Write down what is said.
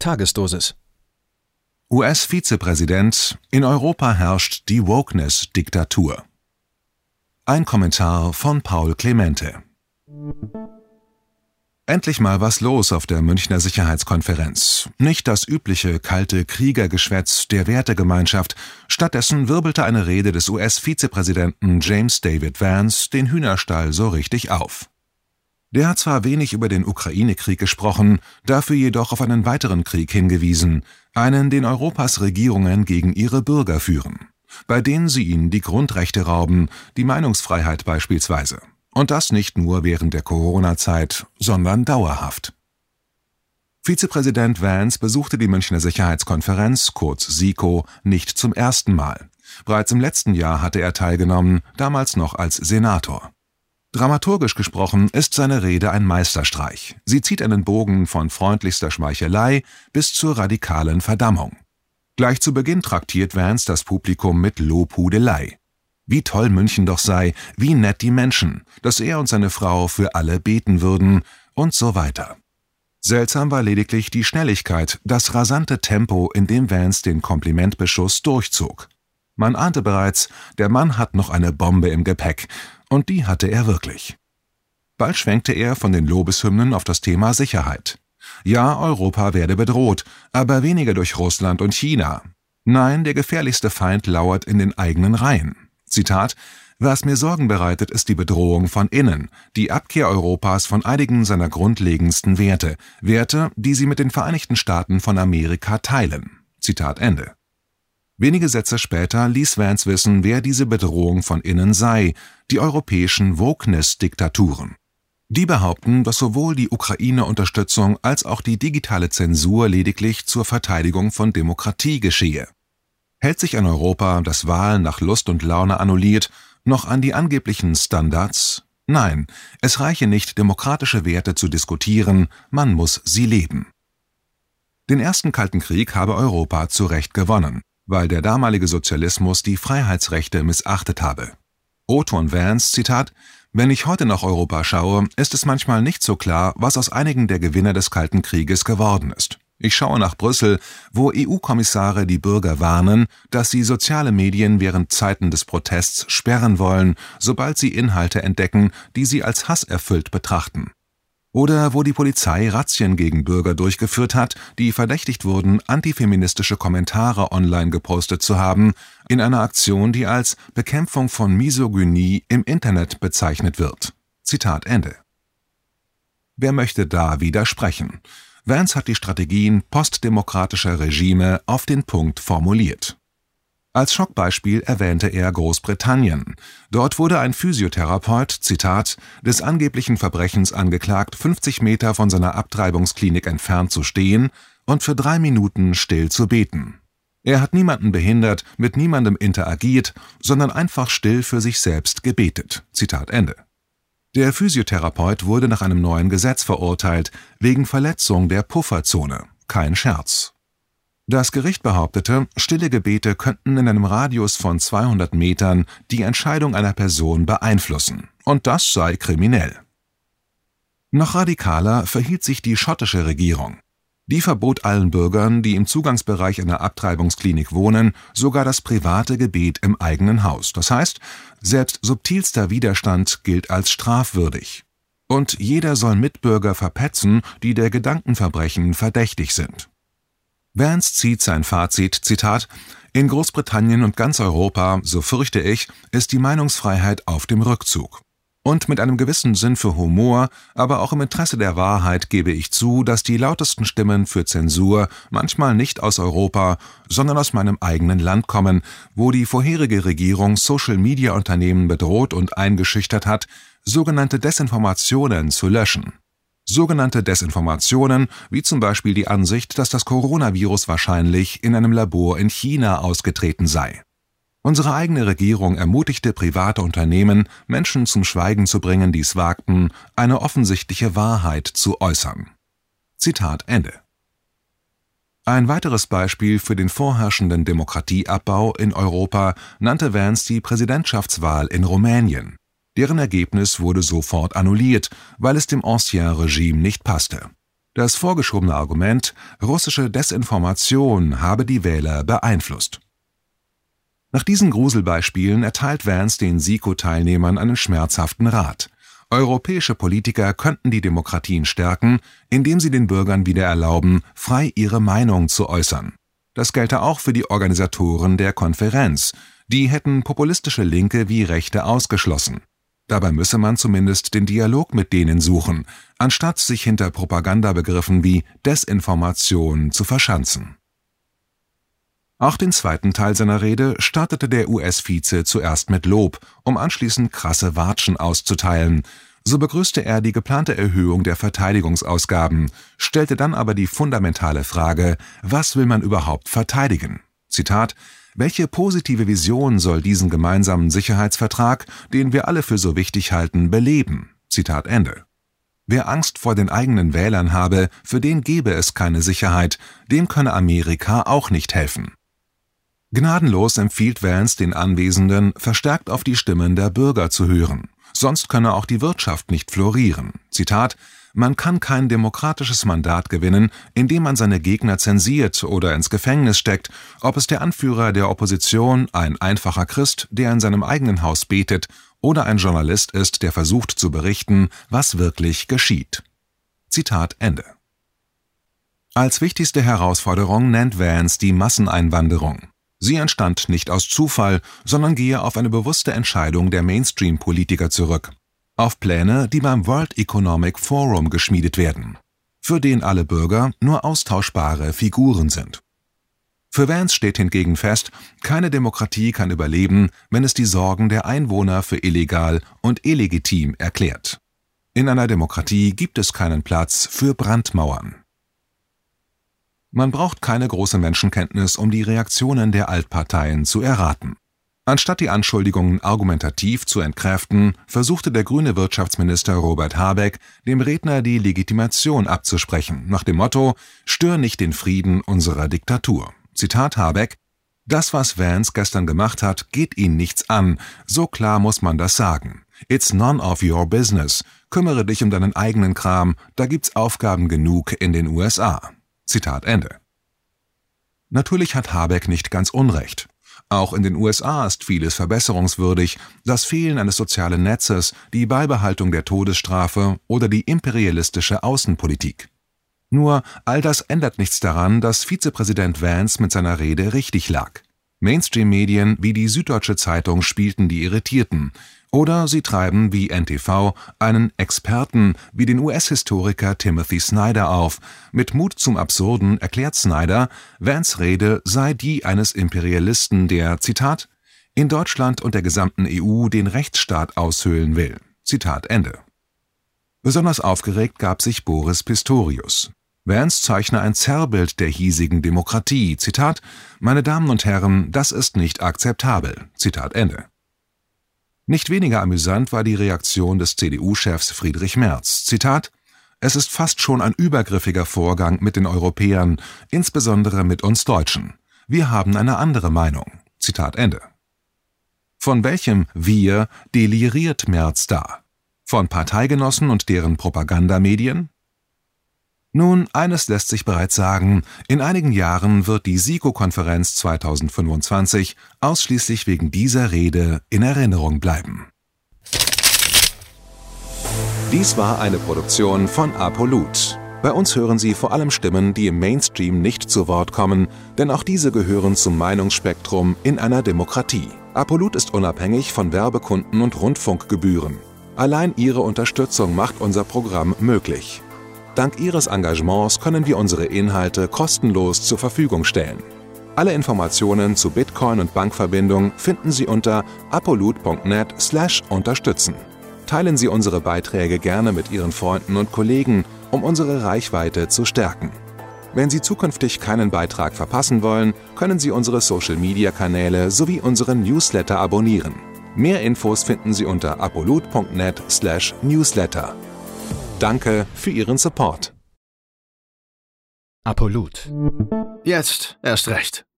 Tagesdosis. US-Vizepräsident: In Europa herrscht die Wokeness-Diktatur. Ein Kommentar von Paul Clemente. Endlich mal was los auf der Münchner Sicherheitskonferenz. Nicht das übliche kalte Kriegergeschwätz der Wertegemeinschaft. Stattdessen wirbelte eine Rede des US-Vizepräsidenten James David Vance den Hühnerstall so richtig auf. Der hat zwar wenig über den Ukraine-Krieg gesprochen, dafür jedoch auf einen weiteren Krieg hingewiesen, einen, den Europas Regierungen gegen ihre Bürger führen, bei denen sie ihnen die Grundrechte rauben, die Meinungsfreiheit beispielsweise. Und das nicht nur während der Corona-Zeit, sondern dauerhaft. Vizepräsident Vance besuchte die Münchner Sicherheitskonferenz, kurz SIKO, nicht zum ersten Mal. Bereits im letzten Jahr hatte er teilgenommen, damals noch als Senator. Dramaturgisch gesprochen ist seine Rede ein Meisterstreich. Sie zieht einen Bogen von freundlichster Schmeichelei bis zur radikalen Verdammung. Gleich zu Beginn traktiert Vance das Publikum mit Lobhudelei. Wie toll München doch sei, wie nett die Menschen, dass er und seine Frau für alle beten würden und so weiter. Seltsam war lediglich die Schnelligkeit, das rasante Tempo, in dem Vance den Komplimentbeschuss durchzog. Man ahnte bereits, der Mann hat noch eine Bombe im Gepäck, und die hatte er wirklich. Bald schwenkte er von den Lobeshymnen auf das Thema Sicherheit. Ja, Europa werde bedroht, aber weniger durch Russland und China. Nein, der gefährlichste Feind lauert in den eigenen Reihen. Zitat: Was mir Sorgen bereitet, ist die Bedrohung von innen, die Abkehr Europas von einigen seiner grundlegendsten Werte, Werte, die sie mit den Vereinigten Staaten von Amerika teilen. Zitat Ende. Wenige Sätze später ließ Vance wissen, wer diese Bedrohung von innen sei, die europäischen Wokeness-Diktaturen. Die behaupten, dass sowohl die Ukraine-Unterstützung als auch die digitale Zensur lediglich zur Verteidigung von Demokratie geschehe. Hält sich ein Europa, das Wahlen nach Lust und Laune annulliert, noch an die angeblichen Standards? Nein, es reiche nicht, demokratische Werte zu diskutieren, man muss sie leben. Den ersten Kalten Krieg habe Europa zu Recht gewonnen, weil der damalige Sozialismus die Freiheitsrechte missachtet habe. O-Ton Vance, Zitat: Wenn ich heute nach Europa schaue, ist es manchmal nicht so klar, was aus einigen der Gewinner des Kalten Krieges geworden ist. Ich schaue nach Brüssel, wo EU-Kommissare die Bürger warnen, dass sie soziale Medien während Zeiten des Protests sperren wollen, sobald sie Inhalte entdecken, die sie als hasserfüllt betrachten. Oder wo die Polizei Razzien gegen Bürger durchgeführt hat, die verdächtigt wurden, antifeministische Kommentare online gepostet zu haben, in einer Aktion, die als Bekämpfung von Misogynie im Internet bezeichnet wird. Zitat Ende. Wer möchte da widersprechen? Vance hat die Strategien postdemokratischer Regime auf den Punkt formuliert. Als Schockbeispiel erwähnte er Großbritannien. Dort wurde ein Physiotherapeut, Zitat, des angeblichen Verbrechens angeklagt, 50 Meter von seiner Abtreibungsklinik entfernt zu stehen und für 3 Minuten still zu beten. Er hat niemanden behindert, mit niemandem interagiert, sondern einfach still für sich selbst gebetet. Zitat Ende. Der Physiotherapeut wurde nach einem neuen Gesetz verurteilt, wegen Verletzung der Pufferzone. Kein Scherz. Das Gericht behauptete, stille Gebete könnten in einem Radius von 200 Metern die Entscheidung einer Person beeinflussen, und das sei kriminell. Noch radikaler verhielt sich die schottische Regierung. Die verbot allen Bürgern, die im Zugangsbereich einer Abtreibungsklinik wohnen, sogar das private Gebet im eigenen Haus. Das heißt, selbst subtilster Widerstand gilt als strafwürdig. Und jeder soll Mitbürger verpetzen, die der Gedankenverbrechen verdächtig sind. Vance zieht sein Fazit, Zitat: In Großbritannien und ganz Europa, so fürchte ich, ist die Meinungsfreiheit auf dem Rückzug. Und mit einem gewissen Sinn für Humor, aber auch im Interesse der Wahrheit gebe ich zu, dass die lautesten Stimmen für Zensur manchmal nicht aus Europa, sondern aus meinem eigenen Land kommen, wo die vorherige Regierung Social-Media-Unternehmen bedroht und eingeschüchtert hat, sogenannte Desinformationen zu löschen. Sogenannte Desinformationen, wie zum Beispiel die Ansicht, dass das Coronavirus wahrscheinlich in einem Labor in China ausgetreten sei. Unsere eigene Regierung ermutigte private Unternehmen, Menschen zum Schweigen zu bringen, die es wagten, eine offensichtliche Wahrheit zu äußern. Zitat Ende. Ein weiteres Beispiel für den vorherrschenden Demokratieabbau in Europa nannte Vance die Präsidentschaftswahl in Rumänien. Deren Ergebnis wurde sofort annulliert, weil es dem Ancien Regime nicht passte. Das vorgeschobene Argument, russische Desinformation habe die Wähler beeinflusst. Nach diesen Gruselbeispielen erteilt Vance den SIKO-Teilnehmern einen schmerzhaften Rat. Europäische Politiker könnten die Demokratien stärken, indem sie den Bürgern wieder erlauben, frei ihre Meinung zu äußern. Das gelte auch für die Organisatoren der Konferenz. Die hätten populistische Linke wie Rechte ausgeschlossen. Dabei müsse man zumindest den Dialog mit denen suchen, anstatt sich hinter Propagandabegriffen wie Desinformation zu verschanzen. Auch den zweiten Teil seiner Rede startete der US-Vize zuerst mit Lob, um anschließend krasse Watschen auszuteilen. So begrüßte er die geplante Erhöhung der Verteidigungsausgaben, stellte dann aber die fundamentale Frage, was will man überhaupt verteidigen? Zitat: Welche positive Vision soll diesen gemeinsamen Sicherheitsvertrag, den wir alle für so wichtig halten, beleben? Zitat Ende. Wer Angst vor den eigenen Wählern habe, für den gebe es keine Sicherheit, dem könne Amerika auch nicht helfen. Gnadenlos empfiehlt Vance den Anwesenden, verstärkt auf die Stimmen der Bürger zu hören. Sonst könne auch die Wirtschaft nicht florieren. Zitat: Man kann kein demokratisches Mandat gewinnen, indem man seine Gegner zensiert oder ins Gefängnis steckt, ob es der Anführer der Opposition, ein einfacher Christ, der in seinem eigenen Haus betet, oder ein Journalist ist, der versucht zu berichten, was wirklich geschieht. Zitat Ende. Als wichtigste Herausforderung nennt Vance die Masseneinwanderung. Sie entstand nicht aus Zufall, sondern gehe auf eine bewusste Entscheidung der Mainstream-Politiker zurück. Auf Pläne, die beim World Economic Forum geschmiedet werden, für den alle Bürger nur austauschbare Figuren sind. Für Vance steht hingegen fest, keine Demokratie kann überleben, wenn es die Sorgen der Einwohner für illegal und illegitim erklärt. In einer Demokratie gibt es keinen Platz für Brandmauern. Man braucht keine große Menschenkenntnis, um die Reaktionen der Altparteien zu erraten. Anstatt die Anschuldigungen argumentativ zu entkräften, versuchte der grüne Wirtschaftsminister Robert Habeck, dem Redner die Legitimation abzusprechen, nach dem Motto: Stör nicht den Frieden unserer Diktatur. Zitat Habeck: Das, was Vance gestern gemacht hat, geht ihn nichts an, so klar muss man das sagen. It's none of your business. Kümmere dich um deinen eigenen Kram, da gibt's Aufgaben genug in den USA. Zitat Ende. Natürlich hat Habeck nicht ganz Unrecht. Auch in den USA ist vieles verbesserungswürdig, das Fehlen eines sozialen Netzes, die Beibehaltung der Todesstrafe oder die imperialistische Außenpolitik. Nur, all das ändert nichts daran, dass Vizepräsident Vance mit seiner Rede richtig lag. Mainstream-Medien wie die Süddeutsche Zeitung spielten die Irritierten, oder sie treiben wie NTV einen Experten wie den US-Historiker Timothy Snyder auf. Mit Mut zum Absurden erklärt Snyder, Vance' Rede sei die eines Imperialisten, der, Zitat, in Deutschland und der gesamten EU den Rechtsstaat aushöhlen will. Zitat Ende. Besonders aufgeregt gab sich Boris Pistorius. Vance zeichne ein Zerrbild der hiesigen Demokratie. Zitat: Meine Damen und Herren, das ist nicht akzeptabel. Zitat Ende. Nicht weniger amüsant war die Reaktion des CDU-Chefs Friedrich Merz. Zitat: Es ist fast schon ein übergriffiger Vorgang mit den Europäern, insbesondere mit uns Deutschen. Wir haben eine andere Meinung. Zitat Ende. Von welchem Wir deliriert Merz da? Von Parteigenossen und deren Propagandamedien? Nun, eines lässt sich bereits sagen, in einigen Jahren wird die SIKO-Konferenz 2025 ausschließlich wegen dieser Rede in Erinnerung bleiben. Dies war eine Produktion von ApoLoot. Bei uns hören Sie vor allem Stimmen, die im Mainstream nicht zu Wort kommen, denn auch diese gehören zum Meinungsspektrum in einer Demokratie. ApoLoot ist unabhängig von Werbekunden und Rundfunkgebühren. Allein Ihre Unterstützung macht unser Programm möglich. Dank Ihres Engagements können wir unsere Inhalte kostenlos zur Verfügung stellen. Alle Informationen zu Bitcoin und Bankverbindung finden Sie unter apoloot.net/unterstützen. Teilen Sie unsere Beiträge gerne mit Ihren Freunden und Kollegen, um unsere Reichweite zu stärken. Wenn Sie zukünftig keinen Beitrag verpassen wollen, können Sie unsere Social-Media-Kanäle sowie unseren Newsletter abonnieren. Mehr Infos finden Sie unter apoloot.net/newsletter. Danke für Ihren Support. ApoLoot. Jetzt erst recht.